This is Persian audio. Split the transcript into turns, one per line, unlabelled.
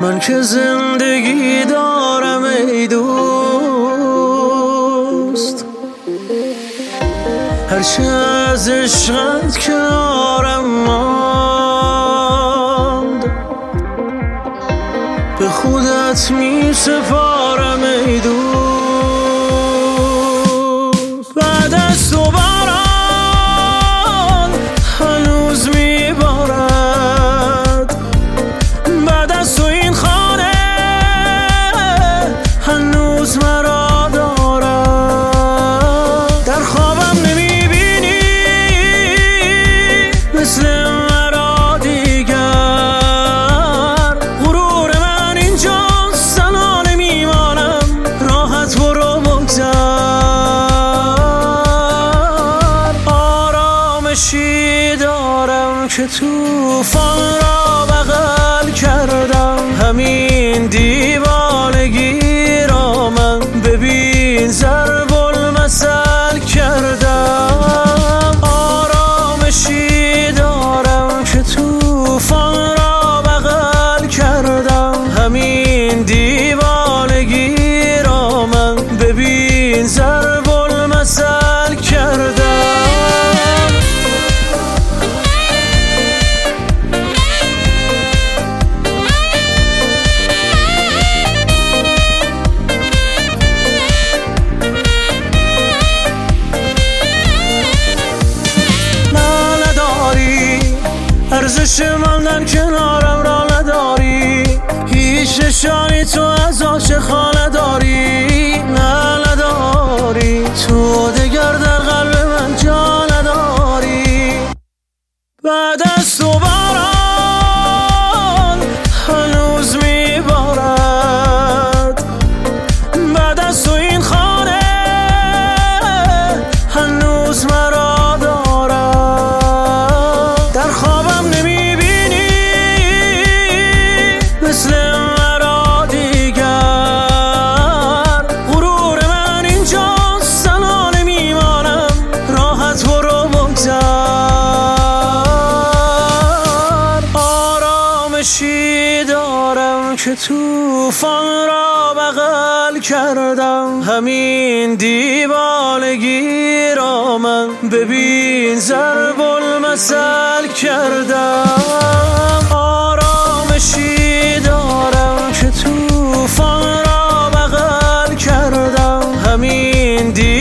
من که زندگی دارم ای دوست، هرچه از عشقت کنارم ماند به خودت می سپارم ای دوست. بعد از تو باران هنوز می بارد، بعد از تو این خانه هنوز مرا دارد. در خوابم نمی بینی مثل مرا دیگر، غرور من اینجاست تنها نمیمانم، راحت برو بگذر. آرامشی دارم که طوفان را بغل کردم، همین دیوانگی را من ببین ضرب المثل کردم. آرامشی دارم که طوفان را بغل کردم، همین دیوانگی را من ببین ضرب المثل کردم. ارزش ماندن کنارم را نداری، هیچ نشانی تو از عاشق خانه داری. نه نداری، تو دگر در قلب من جا نداری. بعد از تو باران هنوز می بارد، بعد از تو این خانه هنوز مرا دارد. در خوابم نمی بینی مثل مرا دیگر، غرور من اینجاست تنها نمیمانم، راحت برو بگذر. آرامشی دارم که طوفان را بغل کردم، همین دیوانگی را من ببین ضرب المثل کردم. آرامشی دارم که طوفان را بغل کردم، همین